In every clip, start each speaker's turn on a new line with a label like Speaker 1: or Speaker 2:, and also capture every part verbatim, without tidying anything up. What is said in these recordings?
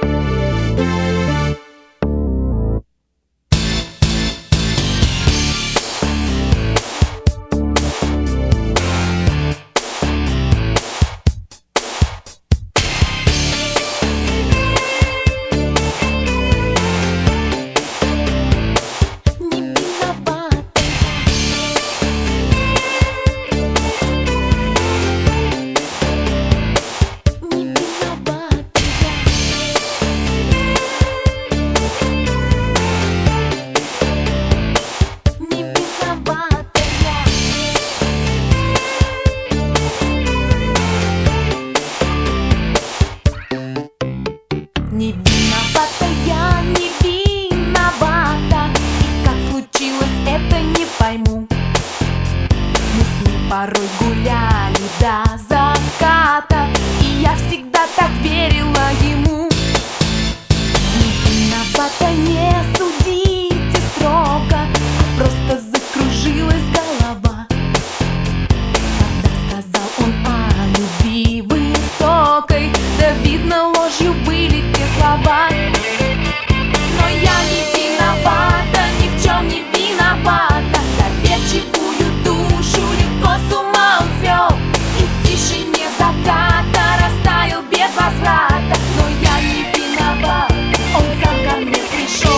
Speaker 1: Не виновата я, не виновата. И как случилось, это не пойму. Мы с ним порой гуляли до заката, и я всегда так верила ему. Не виновата, не судите строго, а просто закружилась голова, когда сказал он о любви высокой. Да видно, ложью были те слова. Но я не виновата, ни в чем не виновата. Доверчивую душу легко с ума он свел, и в тишине заката растаял без возврата. Но я не виновата, он сам ко мне пришел.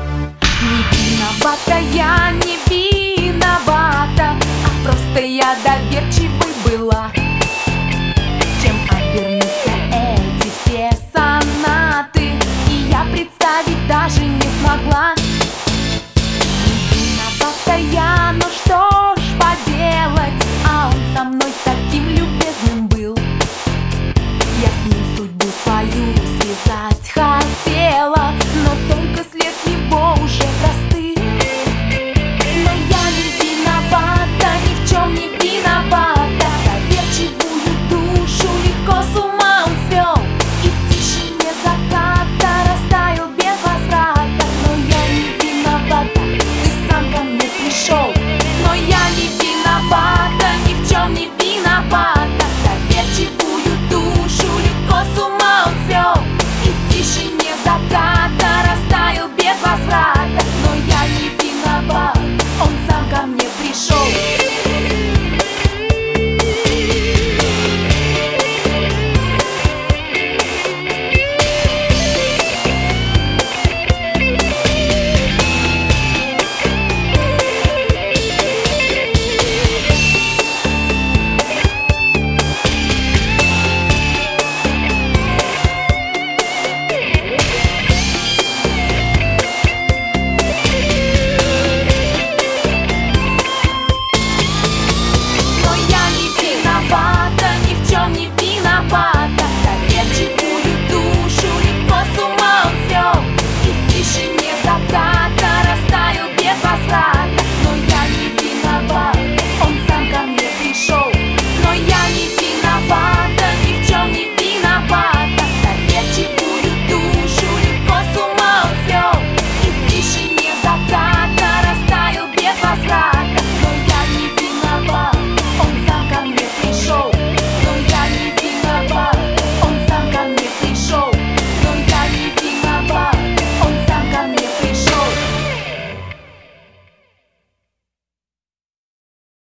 Speaker 1: Не виновата, я не виновата, а просто я